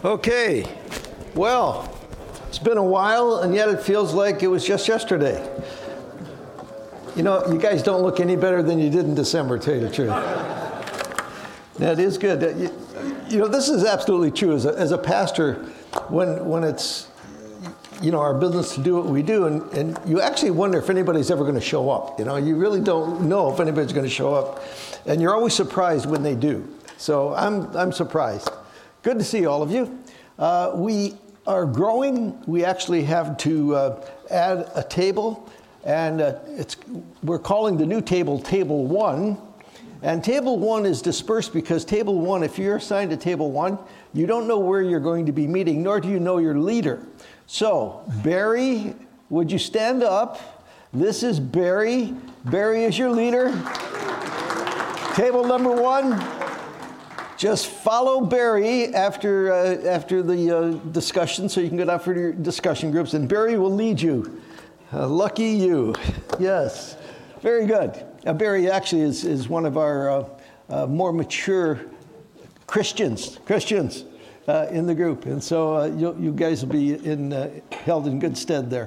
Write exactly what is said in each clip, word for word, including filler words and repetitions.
Okay, well, it's been a while, and yet it feels like it was just yesterday. You know, you guys don't look any better than you did in December, to tell you the truth. That is good. You, you know, this is absolutely true. As a, as a pastor, when when it's, you know, our business to do what we do, and, and you actually wonder if anybody's ever going to show up. You know, you really don't know if anybody's going to show up, and you're always surprised when they do. So I'm I'm surprised. Good to see all of you. Uh, we are growing. We actually have to uh, add a table, and uh, it's we're calling the new table Table One. And Table One is dispersed because Table One, if you're assigned to Table One, you don't know where you're going to be meeting, nor do you know your leader. So, Barry, would you stand up? This is Barry. Barry is your leader. Table number one. Just follow Barry after uh, after the uh, discussion, so you can get out for your discussion groups, and Barry will lead you. Uh, lucky you. Yes, very good. Uh, Barry actually is, is one of our uh, uh, more mature Christians, Christians uh, in the group, and so uh, you, you guys will be in, uh, held in good stead there.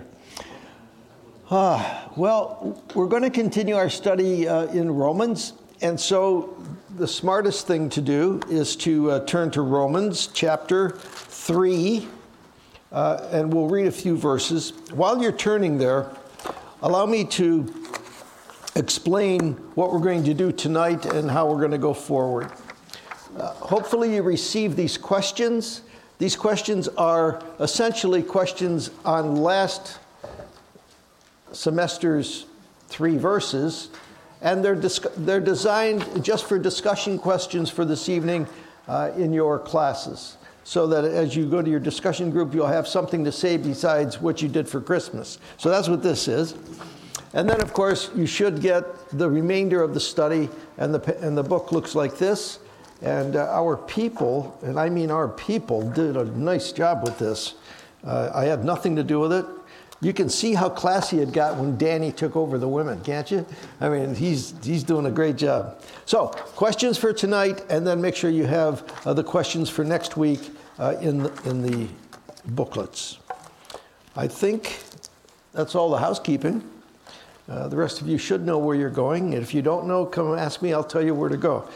Uh, well, we're going to continue our study uh, in Romans, and so the smartest thing to do is to uh, turn to Romans chapter three, uh, and we'll read a few verses. While you're turning there, allow me to explain what we're going to do tonight and how we're going to go forward. Uh, hopefully you receive these questions. These questions are essentially questions on last semester's three verses, and they're, dis- they're designed just for discussion questions for this evening uh, in your classes, so that as you go to your discussion group, you'll have something to say besides what you did for Christmas. So that's what this is. And then, of course, you should get the remainder of the study, and the, and the book looks like this. And uh, our people, and I mean our people, did a nice job with this. Uh, I had nothing to do with it. You can see how classy it got when Danny took over the women, can't you? I mean, he's he's doing a great job. So, questions for tonight, and then make sure you have uh, the questions for next week uh, in the, in the booklets. I think that's all the housekeeping. Uh, the rest of you should know where you're going, and if you don't know, come ask me. I'll tell you where to go.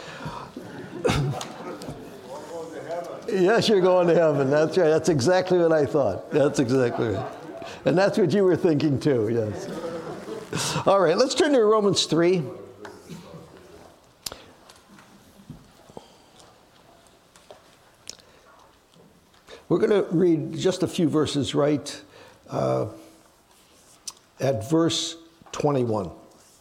Yes, you're going to heaven. That's right. That's exactly what I thought. That's exactly right. And that's what you were thinking too, yes. All right, let's turn to Romans three. We're going to read just a few verses right uh, at verse twenty-one.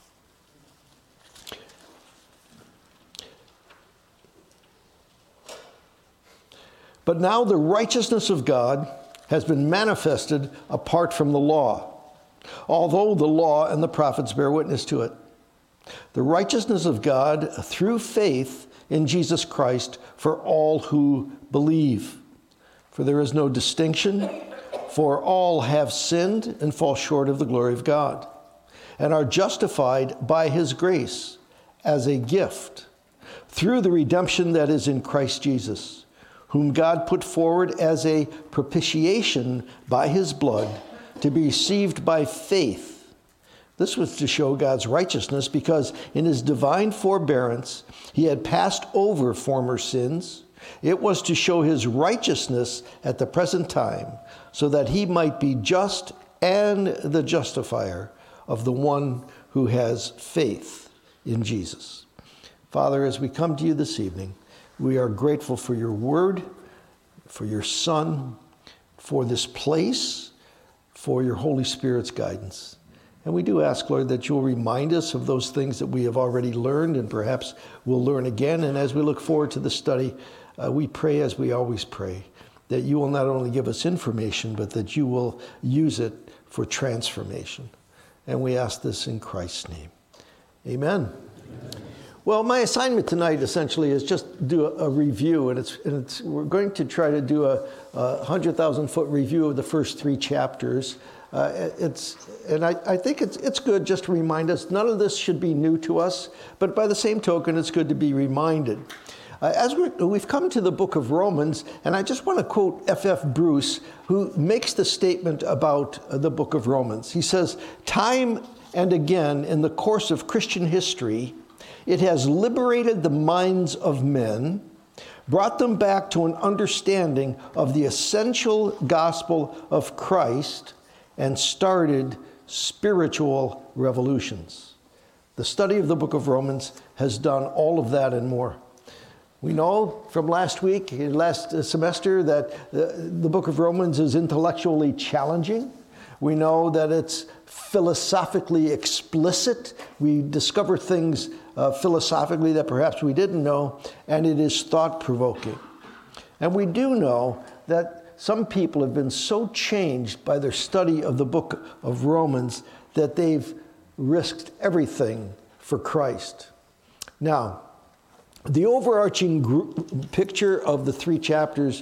But now the righteousness of God has been manifested apart from the law, although the law and the prophets bear witness to it. The righteousness of God through faith in Jesus Christ for all who believe. For there is no distinction, for all have sinned and fall short of the glory of God, and are justified by his grace as a gift through the redemption that is in Christ Jesus, whom God put forward as a propitiation by his blood to be received by faith. This was to show God's righteousness, because in his divine forbearance he had passed over former sins. It was to show his righteousness at the present time, so that he might be just and the justifier of the one who has faith in Jesus. Father, as we come to you this evening, we are grateful for your word, for your Son, for this place, for your Holy Spirit's guidance. And we do ask, Lord, that you'll remind us of those things that we have already learned, and perhaps we'll learn again. And as we look forward to the study, uh, we pray, as we always pray, that you will not only give us information, but that you will use it for transformation. And we ask this in Christ's name. Amen. Amen. Well, my assignment tonight essentially is just do a, a review, and it's, and it's we're going to try to do a, a one hundred thousand foot review of the first three chapters. Uh, it's and I, I think it's it's good just to remind us. None of this should be new to us, but by the same token, it's good to be reminded. Uh, as we, we've come to the book of Romans, and I just want to quote F F Bruce, who makes the statement about uh, the book of Romans. He says, "Time and again in the course of Christian history, it has liberated the minds of men, brought them back to an understanding of the essential gospel of Christ, and started spiritual revolutions." The study of the book of Romans has done all of that and more. We know from last week, last semester, that the, the book of Romans is intellectually challenging. We know that it's philosophically explicit. We discover things uh, philosophically that perhaps we didn't know, and it is thought-provoking. And we do know that some people have been so changed by their study of the book of Romans that they've risked everything for Christ. Now, the overarching group, picture of the three chapters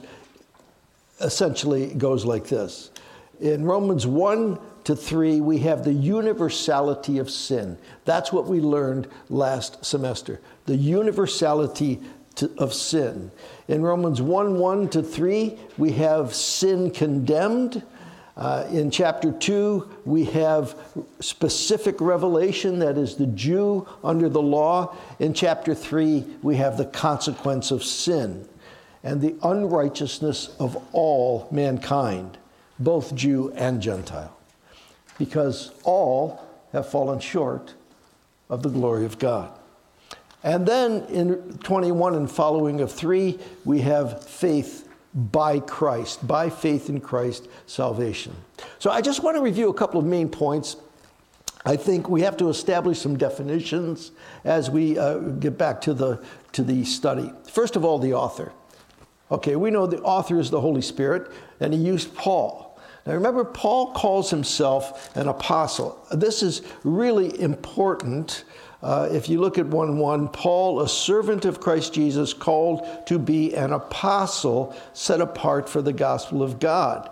essentially goes like this. In Romans one to three, we have the universality of sin. That's what we learned last semester, the universality to, of sin. In Romans one, one to three, we have sin condemned. Uh, in chapter two, we have specific revelation, that is the Jew under the law. In chapter three, we have the consequence of sin and the unrighteousness of all mankind, both Jew and Gentile, because all have fallen short of the glory of God. And then in twenty-one and following of three, we have faith by Christ, by faith in Christ, salvation. So I just want to review a couple of main points. I think we have to establish some definitions as we uh, get back to the, to the study. First of all, the author. Okay, we know the author is the Holy Spirit, and he used Paul. Now remember, Paul calls himself an apostle. This is really important. Uh, if you look at one one, Paul, a servant of Christ Jesus, called to be an apostle, set apart for the gospel of God.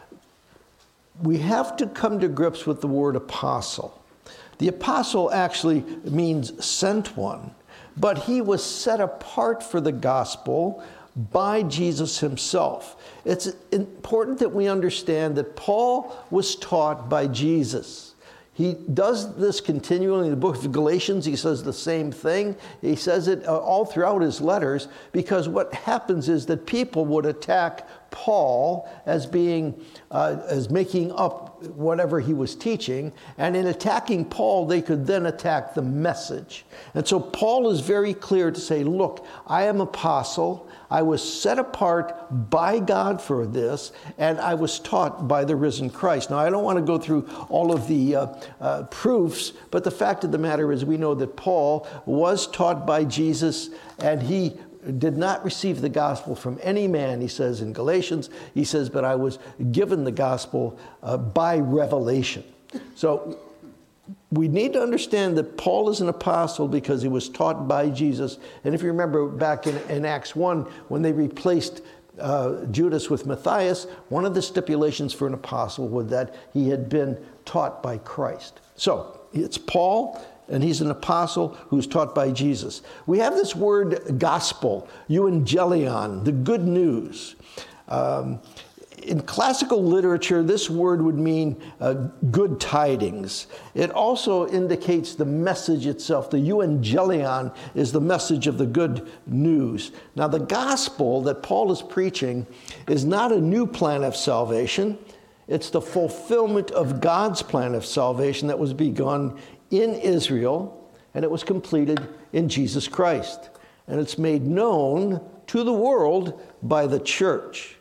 We have to come to grips with the word apostle. The apostle actually means sent one, but he was set apart for the gospel by Jesus himself. It's important that we understand that Paul was taught by Jesus. He does this continually in the book of Galatians. He says the same thing. He says it all throughout his letters, because what happens is that people would attack Paul as being, uh, as making up whatever he was teaching. And in attacking Paul, they could then attack the message. And so Paul is very clear to say, look, I am apostle. I was set apart by God for this, and I was taught by the risen Christ. Now, I don't want to go through all of the uh, uh, proofs, but the fact of the matter is we know that Paul was taught by Jesus, and he did not receive the gospel from any man, he says in Galatians. He says, but I was given the gospel uh, by revelation. So we need to understand that Paul is an apostle because he was taught by Jesus. And if you remember back in, in Acts one, when they replaced uh, Judas with Matthias, one of the stipulations for an apostle was that he had been taught by Christ. So it's Paul, and he's an apostle who's taught by Jesus. We have this word gospel, euangelion, the good news. Um, In classical literature, this word would mean uh, good tidings. It also indicates the message itself. The euangelion is the message of the good news. Now, the gospel that Paul is preaching is not a new plan of salvation. It's the fulfillment of God's plan of salvation that was begun in Israel, and it was completed in Jesus Christ. And it's made known to the world by the church.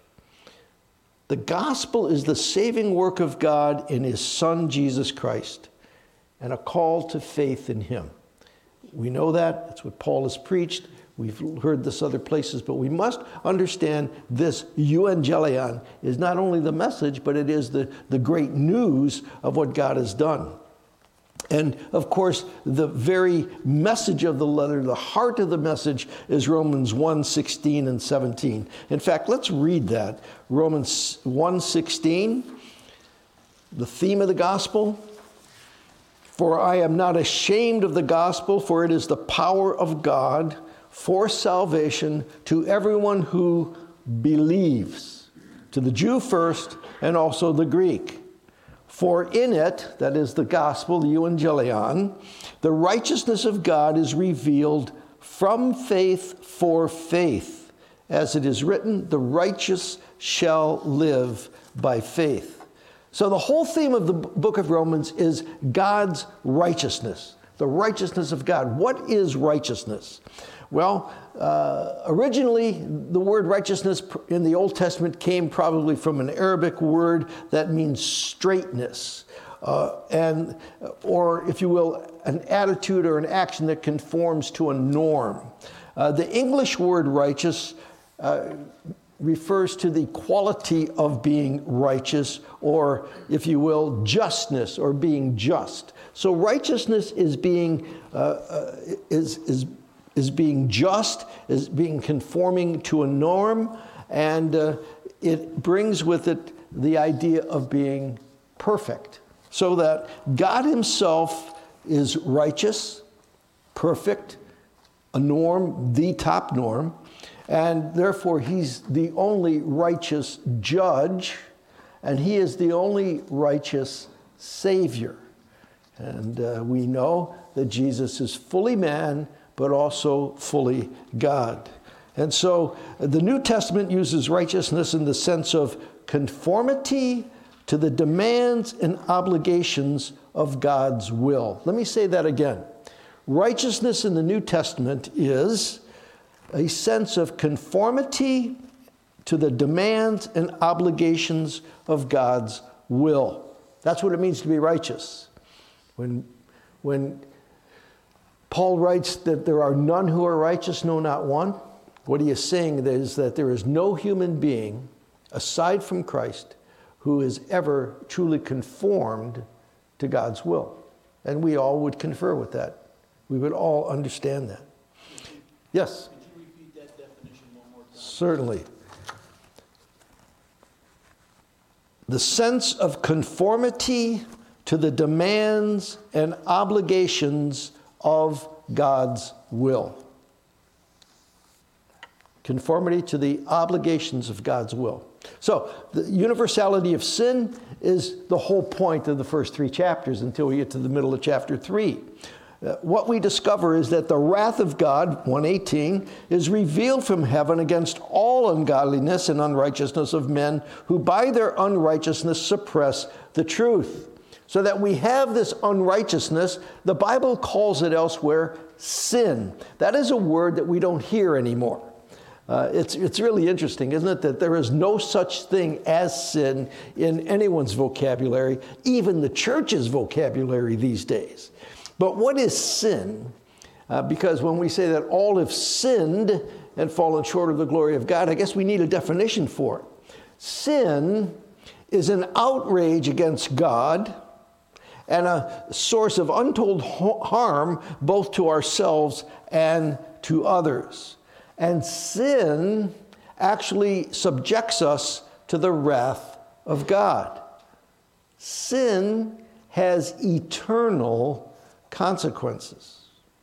The gospel is the saving work of God in his Son, Jesus Christ, and a call to faith in him. We know that. That's what Paul has preached. We've heard this other places, but we must understand this euangelion is not only the message, but it is the, the great news of what God has done. And of course, the very message of the letter, the heart of the message, is Romans one, sixteen and seventeen. In fact, let's read that. Romans one, sixteen, the theme of the gospel. For I am not ashamed of the gospel, for it is the power of God for salvation to everyone who believes, to the Jew first and also the Greek. For in it, that is the gospel, the euangelion, the righteousness of God is revealed from faith for faith. As it is written, the righteous shall live by faith. So the whole theme of the book of Romans is God's righteousness, the righteousness of God. What is righteousness? Well, uh, originally, the word righteousness in the Old Testament came probably from an Arabic word that means straightness, uh, and, or if you will, an attitude or an action that conforms to a norm. Uh, the English word righteous uh, refers to the quality of being righteous, or, if you will, justness, or being just. So righteousness is being uh, uh, is is is being just, is being conforming to a norm, and uh, it brings with it the idea of being perfect. So that God himself is righteous, perfect, a norm, the top norm, and therefore he's the only righteous judge, and he is the only righteous Savior. And uh, we know that Jesus is fully man, but also fully God. And so the New Testament uses righteousness in the sense of conformity to the demands and obligations of God's will. Let me say that again. Righteousness in the New Testament is a sense of conformity to the demands and obligations of God's will. That's what it means to be righteous. When, when Paul writes that there are none who are righteous, no, not one, what he is saying is that there is no human being, aside from Christ, who is ever truly conformed to God's will. And we all would confer with that. We would all understand that. Yes? Could you repeat that definition one more time? Certainly. The sense of conformity to the demands and obligations of God's will. Conformity to the obligations of God's will. So, the universality of sin is the whole point of the first three chapters until we get to the middle of chapter three. Uh, what we discover is that the wrath of God, one eighteen, is revealed from heaven against all ungodliness and unrighteousness of men who by their unrighteousness suppress the truth. So that we have this unrighteousness, the Bible calls it elsewhere sin. That is a word that we don't hear anymore. Uh, it's, it's really interesting, isn't it, that there is no such thing as sin in anyone's vocabulary, even the church's vocabulary these days. But what is sin? Uh, because when we say that all have sinned and fallen short of the glory of God, I guess we need a definition for it. Sin is an outrage against God and a source of untold harm both to ourselves and to others. And sin actually subjects us to the wrath of God. Sin has eternal consequences.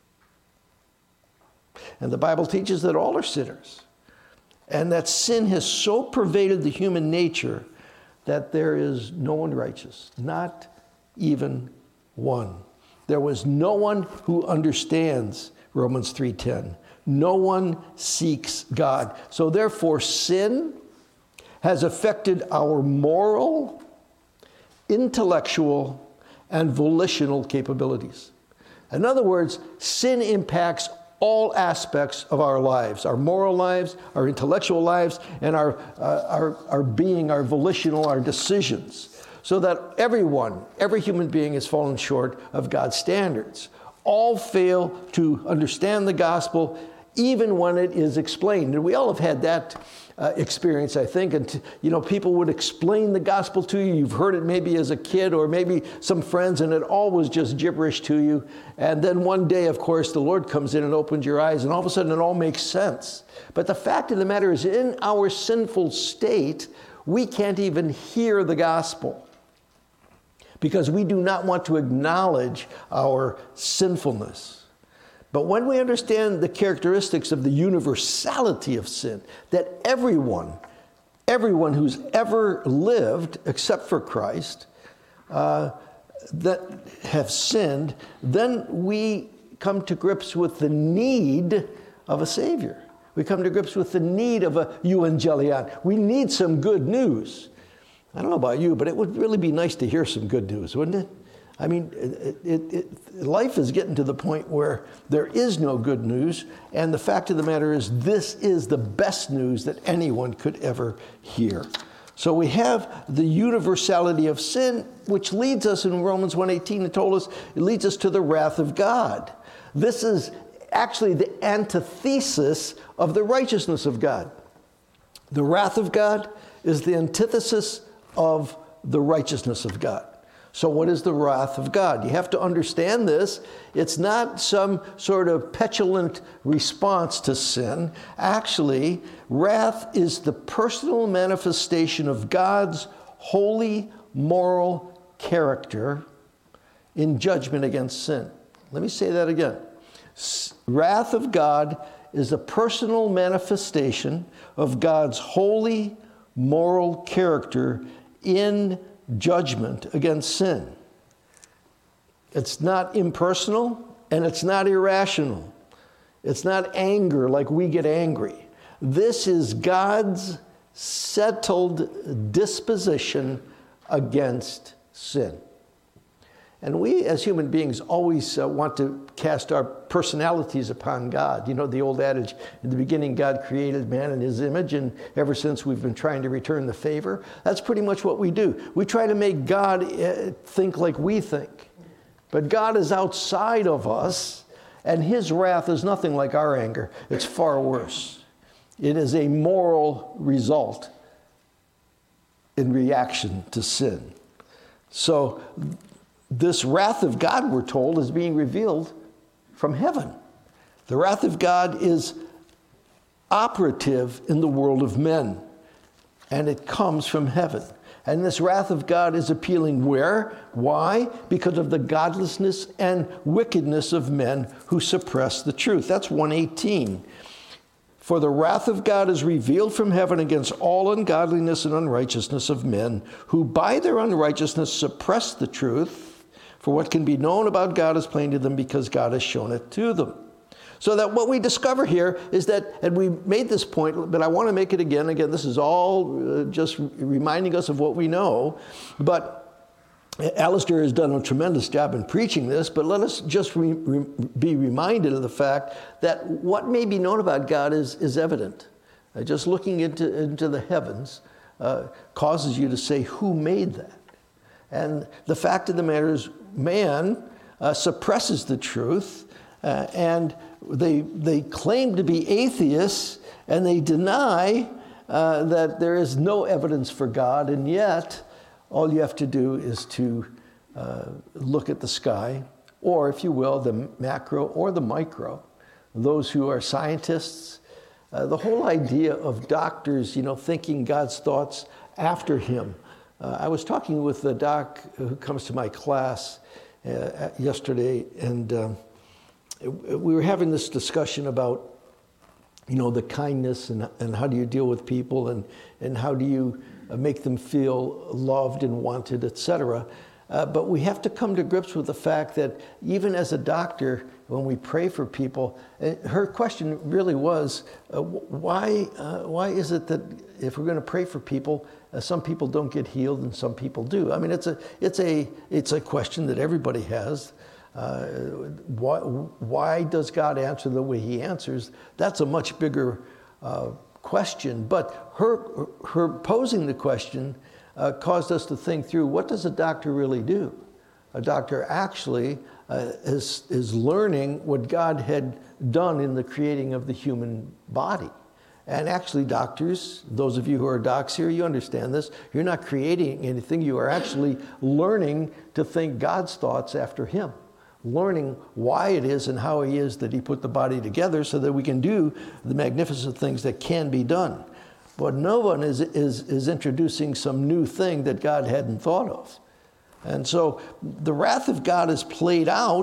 And the Bible teaches that all are sinners, and that sin has so pervaded the human nature that there is no one righteous, not even one. There was no one who understands Romans three ten. No one seeks God. So therefore, sin has affected our moral, intellectual, and volitional capabilities. In other words, sin impacts all aspects of our lives, our moral lives, our intellectual lives, and our, uh, our, our being, our volitional, our decisions. So that everyone, every human being has fallen short of God's standards. All fail to understand the gospel, even when it is explained. And we all have had that uh, experience, I think. And, you know, people would explain the gospel to you. You've heard it maybe as a kid or maybe some friends, and it all was just gibberish to you. And then one day, of course, the Lord comes in and opens your eyes, and all of a sudden it all makes sense. But the fact of the matter is, in our sinful state, we can't even hear the gospel because we do not want to acknowledge our sinfulness. But when we understand the characteristics of the universality of sin, that everyone, everyone who's ever lived except for Christ, uh, that have sinned, then we come to grips with the need of a Savior. We come to grips with the need of a euangelion. We need some good news. I don't know about you, but it would really be nice to hear some good news, wouldn't it? I mean, it, it, it, life is getting to the point where there is no good news, and the fact of the matter is this is the best news that anyone could ever hear. So we have the universality of sin, which leads us in Romans one eighteen, it told us, it leads us to the wrath of God. This is actually the antithesis of the righteousness of God. The wrath of God is the antithesis of the righteousness of God. So what is the wrath of God? You have to understand this. It's not some sort of petulant response to sin. Actually, wrath is the personal manifestation of God's holy moral character in judgment against sin. Let me say that again. Wrath of God is a personal manifestation of God's holy moral character in judgment against sin. It's not impersonal and it's not irrational. It's not anger like we get angry. This is God's settled disposition against sin. And we as human beings always uh, want to cast our personalities upon God. You know the old adage, in the beginning God created man in his image, and ever since we've been trying to return the favor. That's pretty much what we do. We try to make God uh, think like we think. But God is outside of us, and his wrath is nothing like our anger. It's far worse. It is a moral result in reaction to sin. So this wrath of God, we're told, is being revealed from heaven. The wrath of God is operative in the world of men, and it comes from heaven. And this wrath of God is appealing where? Why? Because of the godlessness and wickedness of men who suppress the truth. That's one eighteen. For the wrath of God is revealed from heaven against all ungodliness and unrighteousness of men, who by their unrighteousness suppress the truth. For what can be known about God is plain to them because God has shown it to them. So that what we discover here is that, and we made this point, but I want to make it again. Again, this is all uh, just reminding us of what we know. But Alistair has done a tremendous job in preaching this, but let us just re, re, be reminded of the fact that what may be known about God is, is evident. Uh, just looking into, into the heavens uh, causes you to say, who made that? And the fact of the matter is, man uh, suppresses the truth, uh, and they, they claim to be atheists, and they deny uh, that there is no evidence for God, and yet all you have to do is to uh, look at the sky, or if you will, the macro or the micro. Those who are scientists, uh, the whole idea of doctors, you know, thinking God's thoughts after him. Uh, I was talking with the doc who comes to my class uh, yesterday, and um, we were having this discussion about, you know, the kindness and, and how do you deal with people, and, and how do you make them feel loved and wanted, et cetera. Uh, but we have to come to grips with the fact that even as a doctor, when we pray for people, uh, her question really was, uh, why, uh, why is it that if we're going to pray for people, uh, some people don't get healed and some people do? I mean, it's a, it's a, it's a question that everybody has. Uh, why, why does God answer the way he answers? That's a much bigger uh, question. But her, her posing the question Uh, caused us to think through, what does a doctor really do? A doctor actually uh, is, is learning what God had done in the creating of the human body. And actually doctors, those of you who are docs here, you understand this, you're not creating anything, you are actually learning to think God's thoughts after him. Learning why it is and how he is that he put the body together so that we can do the magnificent things that can be done. But no one is, is, is introducing some new thing that God hadn't thought of. And so the wrath of God is played out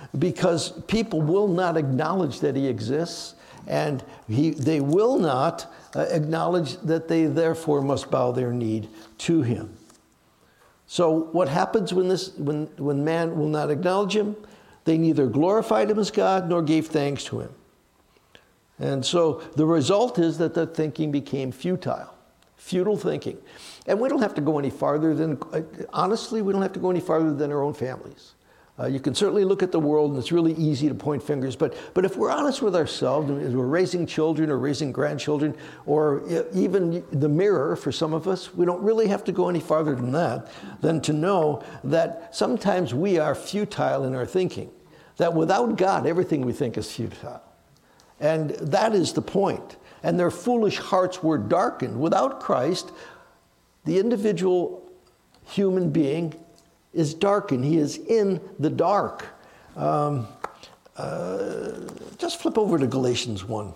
because people will not acknowledge that he exists, and he, they will not uh, acknowledge that they therefore must bow their knee to him. So what happens when, this, when, when man will not acknowledge him? They neither glorified him as God nor gave thanks to him. And so the result is that the thinking became futile, futile thinking. And we don't have to go any farther than, honestly, we don't have to go any farther than our own families. Uh, you can certainly look at the world, and it's really easy to point fingers. But, but if we're honest with ourselves, as we're raising children or raising grandchildren, or even the mirror for some of us, we don't really have to go any farther than that, than to know that sometimes we are futile in our thinking. That without God, everything we think is futile. And that is the point. And their foolish hearts were darkened. Without Christ, the individual human being is darkened. He is in the dark. Um, uh, just flip over to Galatians one.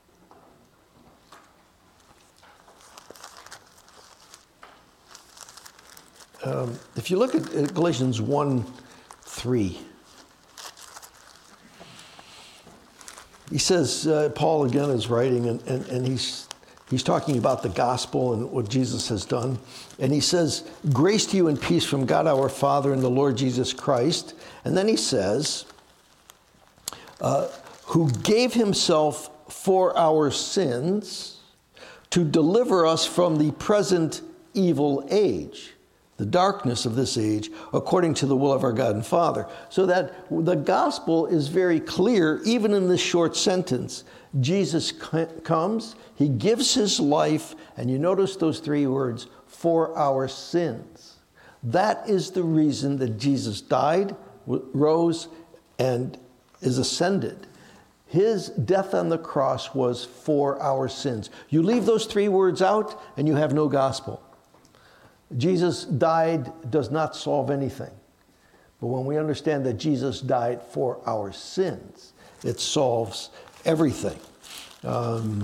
Um, if you look at, at Galatians one three, he says, uh, Paul again is writing, and, and, and he's He's talking about the gospel and what Jesus has done. And he says, grace to you and peace from God our Father and the Lord Jesus Christ. And then he says, uh, who gave himself for our sins to deliver us from the present evil age, the darkness of this age, according to the will of our God and Father. So that the gospel is very clear, even in this short sentence. Jesus comes, he gives his life, and you notice those three words, for our sins. That is the reason that Jesus died, rose, and is ascended. His death on the cross was for our sins. You leave those three words out, and you have no gospel. Jesus died does not solve anything. But when we understand that Jesus died for our sins, it solves everything. Um,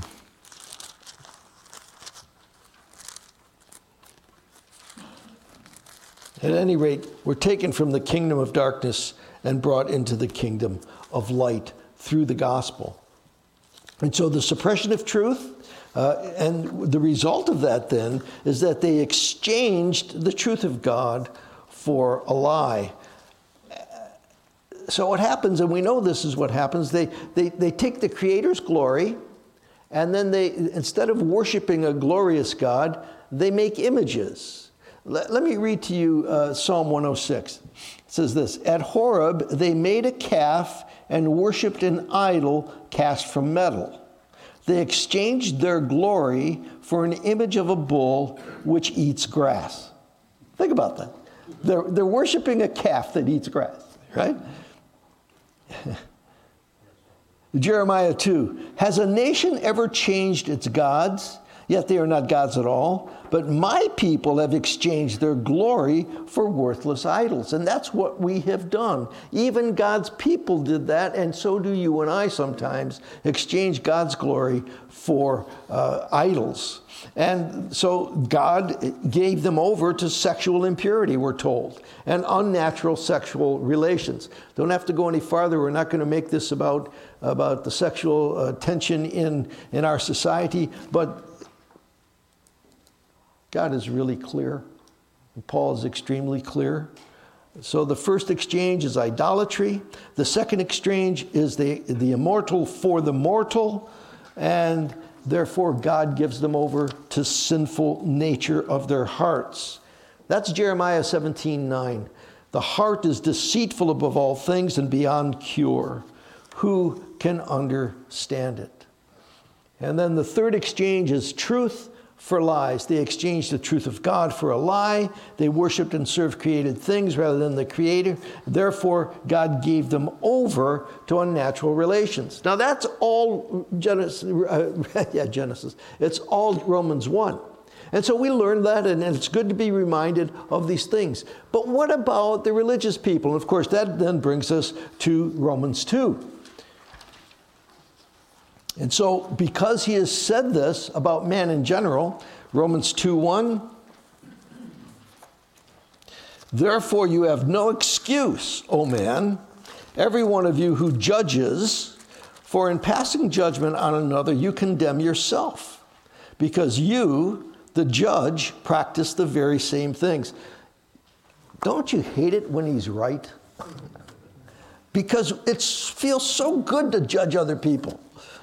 at any rate, we're taken from the kingdom of darkness and brought into the kingdom of light through the gospel. And so the suppression of truth, uh, and the result of that then is that they exchanged the truth of God for a lie. So what happens, and we know this is what happens, they, they, they take the Creator's glory, and then they, instead of worshiping a glorious God, they make images. Let, let me read to you uh, Psalm one oh six. It says this, at Horeb they made a calf and worshipped an idol cast from metal. They exchanged their glory for an image of a bull which eats grass. Think about that. They're, they're worshiping a calf that eats grass, right? Jeremiah two, has a nation ever changed its gods? Yet they are not gods at all. But my people have exchanged their glory for worthless idols. And that's what we have done. Even God's people did that, and so do you and I sometimes, exchange God's glory for uh, idols. And so God gave them over to sexual impurity, we're told, and unnatural sexual relations. Don't have to go any farther. We're not going to make this about, about the sexual uh, tension in, in our society, but God is really clear. Paul is extremely clear. So the first exchange is idolatry. The second exchange is the, the immortal for the mortal. And therefore God gives them over to sinful nature of their hearts. That's Jeremiah seventeen nine. The heart is deceitful above all things and beyond cure. Who can understand it? And then the third exchange is truth for lies. They exchanged the truth of God for a lie. They worshiped and served created things rather than the Creator. Therefore, God gave them over to unnatural relations. Now, that's all Genesis. Uh, yeah, Genesis. It's all Romans one. And so we learned that, and it's good to be reminded of these things. But what about the religious people? And of course, that then brings us to Romans two. And so, because he has said this about man in general, Romans two one, therefore you have no excuse, O man, every one of you who judges, for in passing judgment on another, you condemn yourself, because you, the judge, practice the very same things. Don't you hate it when he's right? Because it feels so good to judge other people.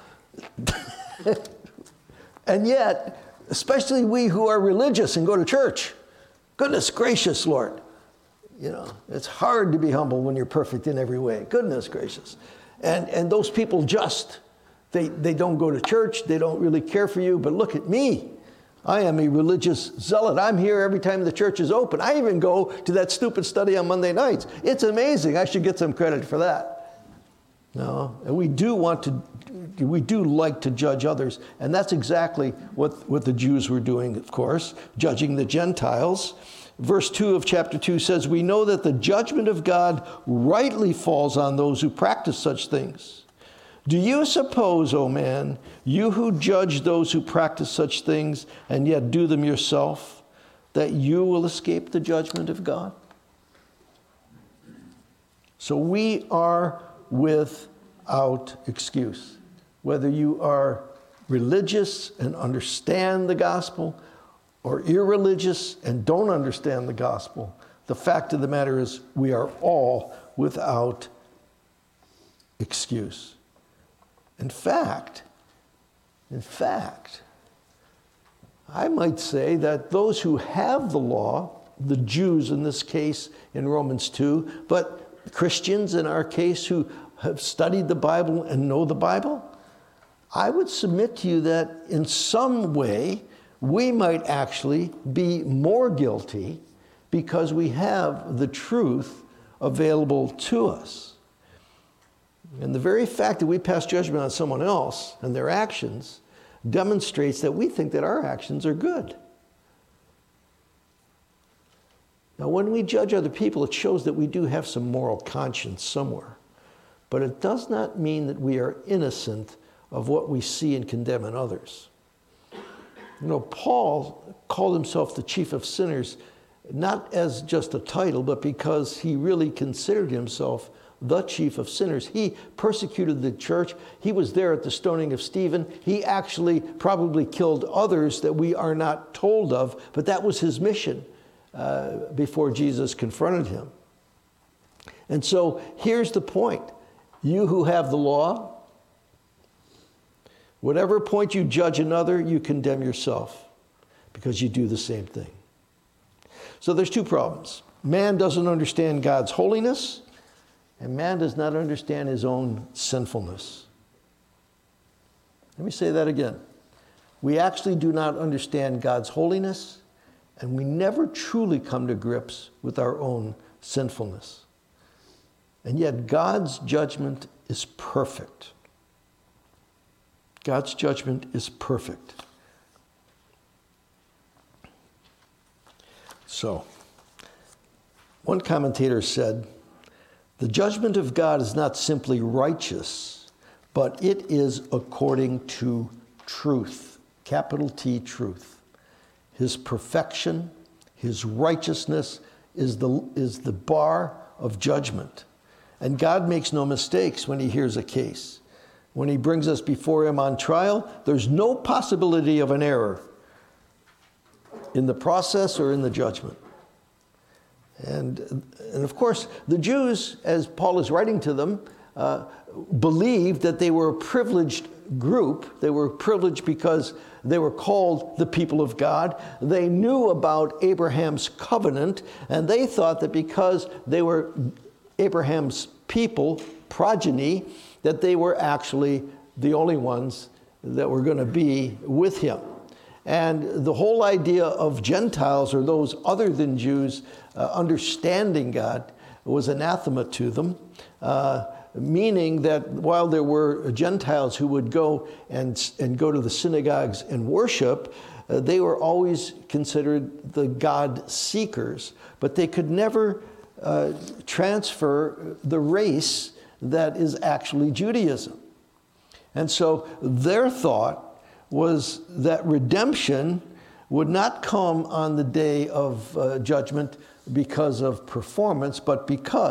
And yet, especially we who are religious and go to church, goodness gracious, Lord. You know, it's hard to be humble when you're perfect in every way. Goodness gracious. And and those people just, they, they don't go to church, they don't really care for you, but look at me. I am a religious zealot. I'm here every time the church is open. I even go to that stupid study on Monday nights. It's amazing. I should get some credit for that. No, and we do want to, we do like to judge others, and that's exactly what, what the Jews were doing, of course, judging the Gentiles. Verse two of chapter two says, we know that the judgment of God rightly falls on those who practice such things. Do you suppose, O man, you who judge those who practice such things and yet do them yourself, that you will escape the judgment of God? So we are without excuse. Whether you are religious and understand the gospel, or irreligious and don't understand the gospel, the fact of the matter is we are all without excuse. In fact, in fact, I might say that those who have the law, the Jews in this case in Romans two, but Christians in our case who have studied the Bible and know the Bible, I would submit to you that in some way we might actually be more guilty because we have the truth available to us. And the very fact that we pass judgment on someone else and their actions demonstrates that we think that our actions are good. Now, when we judge other people, it shows that we do have some moral conscience somewhere. But it does not mean that we are innocent of what we see and condemn in others. You know, Paul called himself the chief of sinners, not as just a title, but because he really considered himself the chief of sinners. He persecuted the church. He was there at the stoning of Stephen. He actually probably killed others that we are not told of, but that was his mission uh, before Jesus confronted him. And so here's the point. You who have the law, whatever point you judge another, you condemn yourself because you do the same thing. So there's two problems. Man doesn't understand God's holiness, and man does not understand his own sinfulness. Let me say that again. We actually do not understand God's holiness, and we never truly come to grips with our own sinfulness. And yet God's judgment is perfect. God's judgment is perfect. So, one commentator said, the judgment of God is not simply righteous, but it is according to truth, capital T, truth. His perfection, his righteousness is the, is the bar of judgment. And God makes no mistakes when he hears a case. When he brings us before him on trial, there's no possibility of an error in the process or in the judgment. And, and of course, the Jews, as Paul is writing to them, uh, believed that they were a privileged group. They were privileged because they were called the people of God. They knew about Abraham's covenant, and they thought that because they were Abraham's people, progeny, that they were actually the only ones that were going to be with him. And the whole idea of Gentiles, or those other than Jews, uh, understanding God was anathema to them, uh, meaning that while there were Gentiles who would go and, and go to the synagogues and worship, uh, they were always considered the God seekers, but they could never uh, transfer the race that is actually Judaism. And so their thought was that redemption would not come on the day of uh, judgment because of performance, but because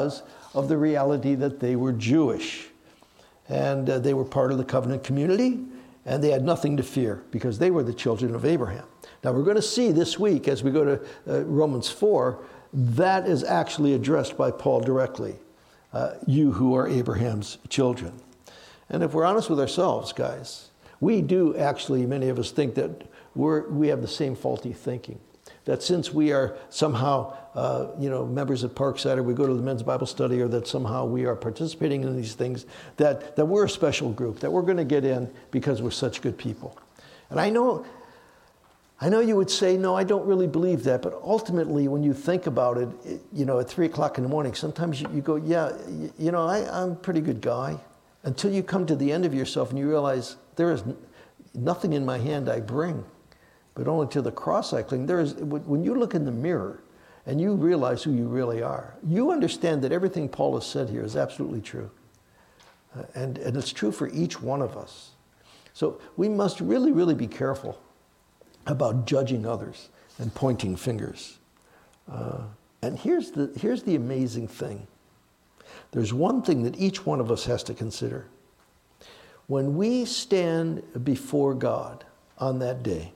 of the reality that they were Jewish. And uh, they were part of the covenant community, and they had nothing to fear because they were the children of Abraham. Now we're going to see this week as we go to uh, Romans four, that is actually addressed by Paul directly. Uh, you who are Abraham's children. And if we're honest with ourselves, guys, we do actually, many of us think that we're, we have the same faulty thinking. That since we are somehow, uh, you know, members at Parkside, or we go to the men's Bible study, or that somehow we are participating in these things, that, that we're a special group, that we're going to get in because we're such good people. And I know, I know you would say, no, I don't really believe that. But ultimately, when you think about it, it you know, at three o'clock in the morning, sometimes you, you go, yeah, you, you know, I, I'm a pretty good guy. Until you come to the end of yourself and you realize there is nothing in my hand I bring, but only to the cross I cling. There is, when you look in the mirror and you realize who you really are, you understand that everything Paul has said here is absolutely true. Uh, and, and it's true for each one of us. So we must really, really be careful about judging others and pointing fingers. Uh, and here's the, here's the amazing thing. There's one thing that each one of us has to consider. When we stand before God on that day,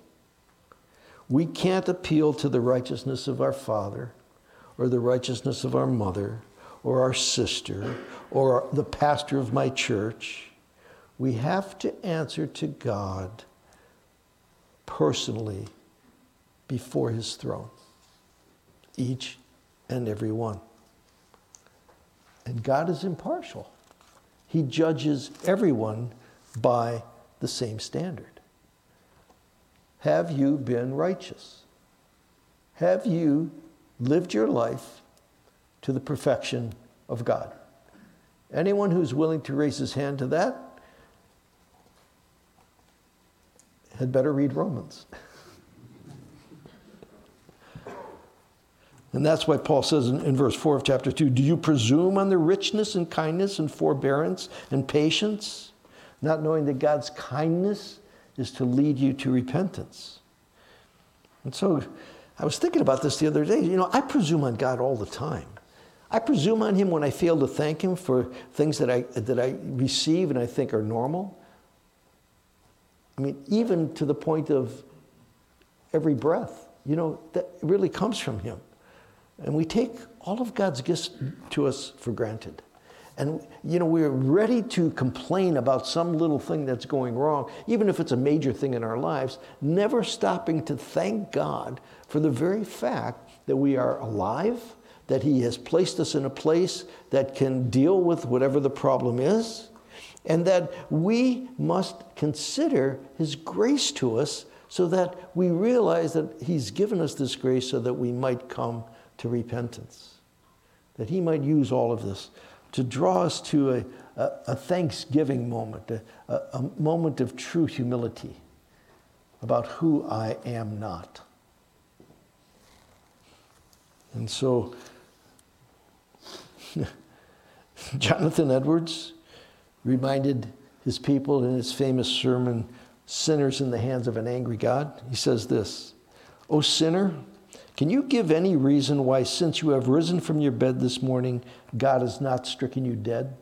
we can't appeal to the righteousness of our father or the righteousness of our mother or our sister or the pastor of my church. We have to answer to God personally before his throne, each and every one. And God is impartial. He judges everyone by the same standard. Have you been righteous? Have you lived your life to the perfection of God? Anyone who's willing to raise his hand to that had better read Romans. And that's why Paul says in, in verse four of chapter two, do you presume on the richness and kindness and forbearance and patience, not knowing that God's kindness is to lead you to repentance? And so I was thinking about this the other day. You know, I presume on God all the time. I presume on him when I fail to thank him for things that I, that I receive and I think are normal. I mean, even to the point of every breath, you know, that really comes from him. And we take all of God's gifts to us for granted. And, you know, we're ready to complain about some little thing that's going wrong, even if it's a major thing in our lives, never stopping to thank God for the very fact that we are alive, that he has placed us in a place that can deal with whatever the problem is, and that we must consider his grace to us so that we realize that he's given us this grace so that we might come to repentance, that he might use all of this to draw us to a, a, a thanksgiving moment, a, a, a moment of true humility about who I am not. And so, Jonathan Edwards reminded his people in his famous sermon, Sinners in the Hands of an Angry God. He says this, O sinner, can you give any reason why, since you have risen from your bed this morning, God has not stricken you dead?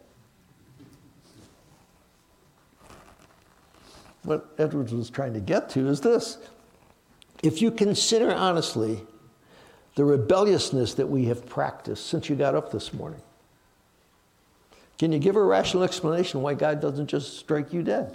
What Edwards was trying to get to is this. If you consider honestly the rebelliousness that we have practiced since you got up this morning, can you give a rational explanation why God doesn't just strike you dead?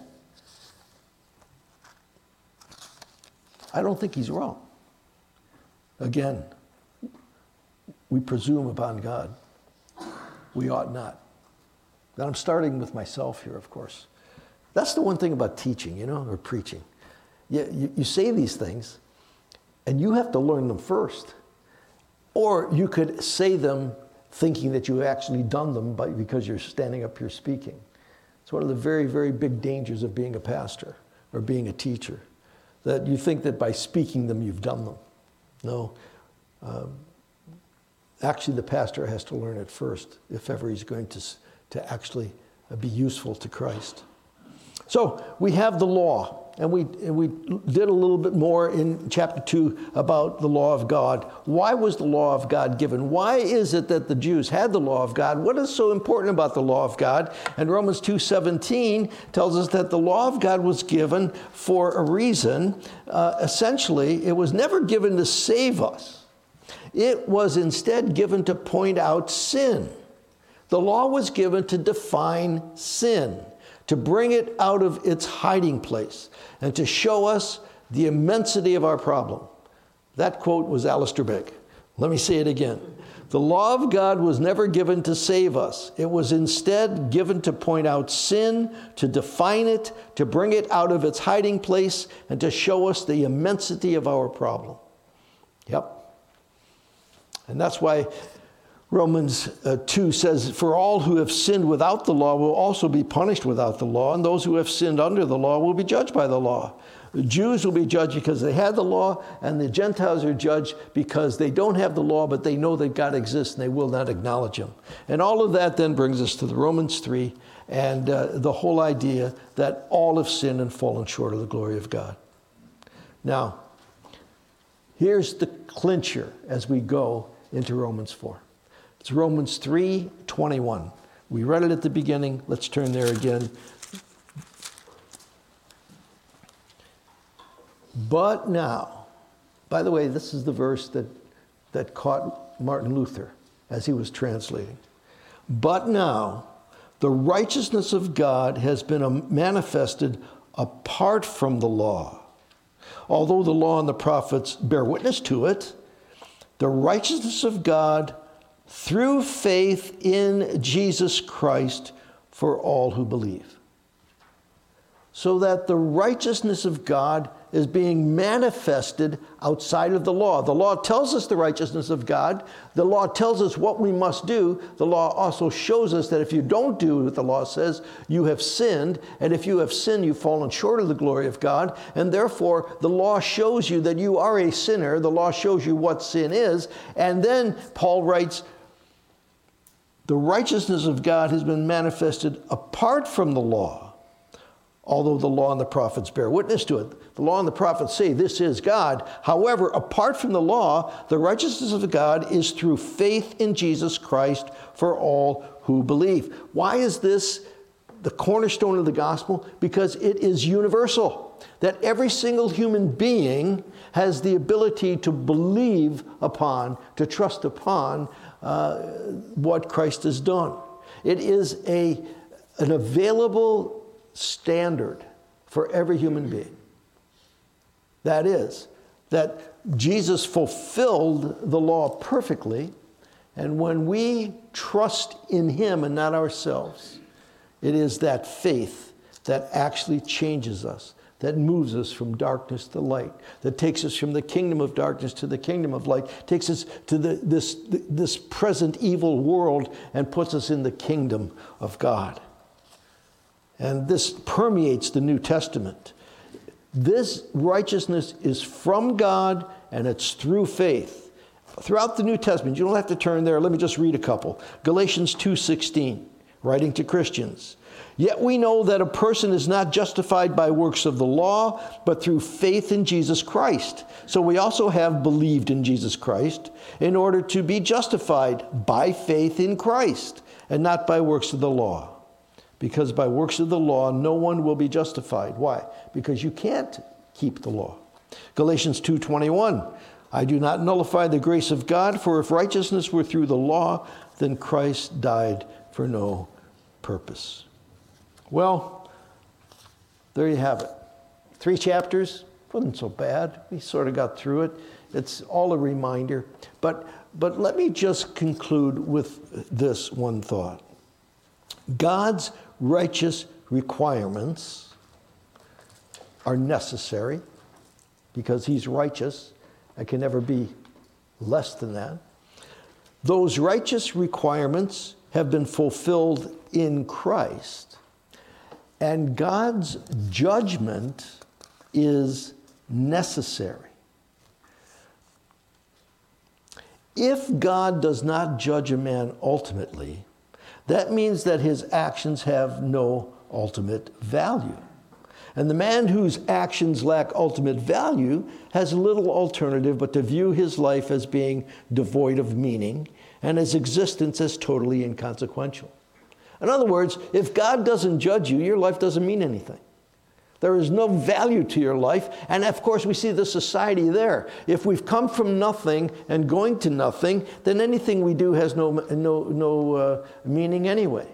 I don't think he's wrong. Again, we presume upon God. We ought not. And I'm starting with myself here, of course. That's the one thing about teaching, you know, or preaching. You, you, you say these things, and you have to learn them first. Or you could say them thinking that you've actually done them by, because you're standing up here speaking. It's one of the very, very big dangers of being a pastor or being a teacher, that you think that by speaking them, you've done them. No. Um, actually, the pastor has to learn it first if ever he's going to, to actually be useful to Christ. So we have the law. and we, and we did a little bit more in chapter two about the law of God. Why was the law of God given? Why is it that the Jews had the law of God? What is so important about the law of God? And Romans two seventeen tells us that the law of God was given for a reason. Uh, essentially, it was never given to save us. It was instead given to point out sin. The law was given to define sin, to bring it out of its hiding place, and to show us the immensity of our problem. That quote was Alistair Begg. Let me say it again. The law of God was never given to save us. It was instead given to point out sin, to define it, to bring it out of its hiding place, and to show us the immensity of our problem. Yep. And that's why Romans uh, two says, for all who have sinned without the law will also be punished without the law, and those who have sinned under the law will be judged by the law. The Jews will be judged because they had the law, and the Gentiles are judged because they don't have the law, but they know that God exists, and they will not acknowledge him. And all of that then brings us to the Romans three, and uh, the whole idea that all have sinned and fallen short of the glory of God. Now, here's the clincher as we go into Romans four. It's Romans three twenty-one. We read it at the beginning. Let's turn there again. But now, by the way, this is the verse that, that caught Martin Luther as he was translating. But now, the righteousness of God has been manifested apart from the law. Although the law and the prophets bear witness to it, the righteousness of God through faith in Jesus Christ for all who believe. So that the righteousness of God is being manifested outside of the law. The law tells us the righteousness of God. The law tells us what we must do. The law also shows us that if you don't do what the law says, you have sinned. And if you have sinned, you've fallen short of the glory of God. And therefore, the law shows you that you are a sinner. The law shows you what sin is. And then Paul writes, the righteousness of God has been manifested apart from the law, although the law and the prophets bear witness to it. The law and the prophets say this is God. However, apart from the law, the righteousness of God is through faith in Jesus Christ for all who believe. Why is this the cornerstone of the gospel? Because it is universal, that every single human being has the ability to believe upon, to trust upon uh, what Christ has done. It is a, an available standard for every human being. That is, that Jesus fulfilled the law perfectly, and when we trust in him and not ourselves, it is that faith that actually changes us, that moves us from darkness to light, that takes us from the kingdom of darkness to the kingdom of light, takes us to the, this, this present evil world and puts us in the kingdom of God. And this permeates the New Testament. This righteousness is from God, and it's through faith. Throughout the New Testament, you don't have to turn there. Let me just read a couple. Galatians two sixteen, writing to Christians. Yet we know that a person is not justified by works of the law, but through faith in Jesus Christ. So we also have believed in Jesus Christ in order to be justified by faith in Christ, and not by works of the law. Because by works of the law, no one will be justified. Why? Because you can't keep the law. Galatians two twenty-one, I do not nullify the grace of God, for if righteousness were through the law, then Christ died for no purpose. Well, there you have it. Three chapters, wasn't so bad. We sort of got through it. It's all a reminder. But, but let me just conclude with this one thought. God's righteous requirements are necessary because he's righteous. I can never be less than that. Those righteous requirements have been fulfilled in Christ, and God's judgment is necessary. If God does not judge a man ultimately, that means that his actions have no ultimate value. And the man whose actions lack ultimate value has little alternative but to view his life as being devoid of meaning and his existence as totally inconsequential. In other words, if God doesn't judge you, your life doesn't mean anything. There is no value to your life. And of course, we see the society there. If we've come from nothing and going to nothing, then anything we do has no, no, no uh, meaning anyway.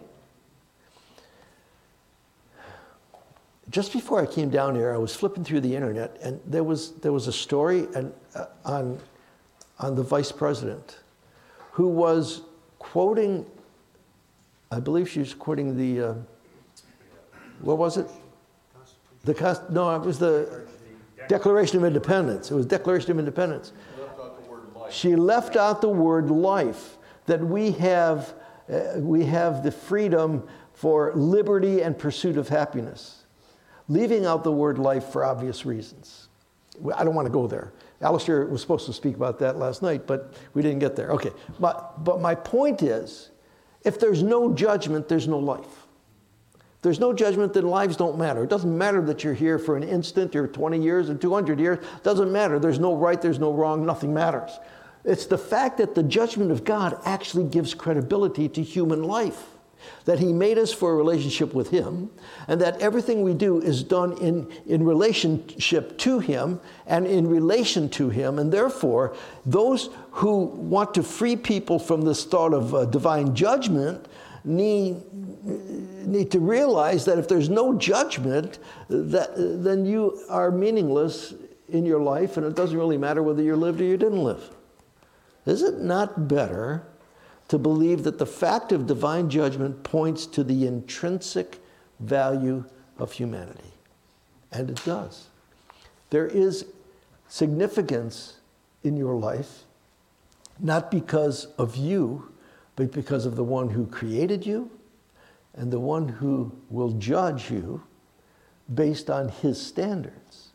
Just before I came down here, I was flipping through the internet, and there was, there was a story and, uh, on, on the vice president who was quoting, I believe she was quoting the, uh, what was it? The cost, no, it was the Declaration of Independence. It was Declaration of Independence. She left out the word life, that we have, uh, we have the freedom for liberty and pursuit of happiness, leaving out the word life for obvious reasons. I don't want to go there. Alistair was supposed to speak about that last night, but we didn't get there. Okay, but, but my point is, if there's no judgment, there's no life. If there's no judgment, then lives don't matter. It doesn't matter that you're here for an instant or twenty years or two hundred years. It doesn't matter. There's no right, there's no wrong, nothing matters. It's the fact that the judgment of God actually gives credibility to human life. That he made us for a relationship with him, and that everything we do is done in, in relationship to him and in relation to him. And therefore, those who want to free people from this thought of uh, divine judgment need, need to realize that if there's no judgment, that, then you are meaningless in your life, and it doesn't really matter whether you lived or you didn't live. Is it not better to believe that the fact of divine judgment points to the intrinsic value of humanity? And it does. There is significance in your life, not because of you, but because of the one who created you and the one who will judge you based on his standards.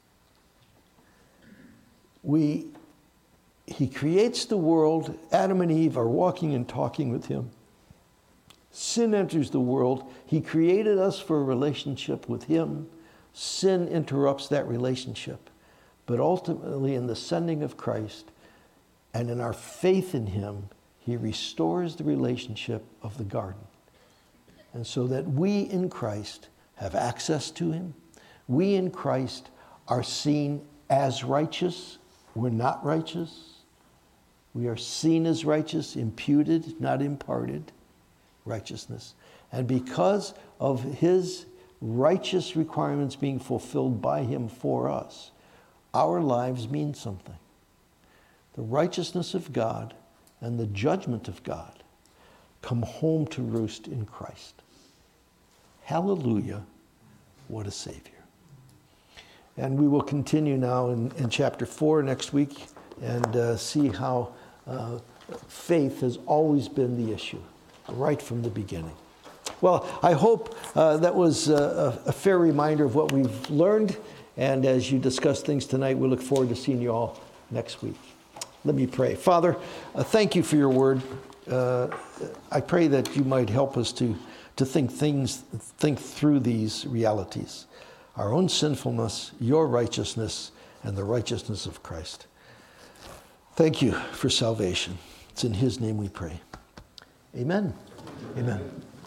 We He creates the world. Adam and Eve are walking and talking with him. Sin enters the world. He created us for a relationship with him. Sin interrupts that relationship. But ultimately, in the sending of Christ and in our faith in him, he restores the relationship of the garden. And so that we in Christ have access to him. We in Christ are seen as righteous. We're not righteous. We are seen as righteous, imputed, not imparted righteousness. And because of his righteous requirements being fulfilled by him for us, our lives mean something. The righteousness of God and the judgment of God come home to roost in Christ. Hallelujah, what a Savior. And we will continue now in, in chapter four next week and uh, see how uh, faith has always been the issue, right from the beginning. Well, I hope uh, that was a, a fair reminder of what we've learned. And as you discuss things tonight, we look forward to seeing you all next week. Let me pray. Father, uh, thank you for your word. Uh, I pray that you might help us to, to think things, think through these realities. Our own sinfulness, your righteousness, and the righteousness of Christ. Thank you for salvation. It's in his name we pray. Amen. Amen.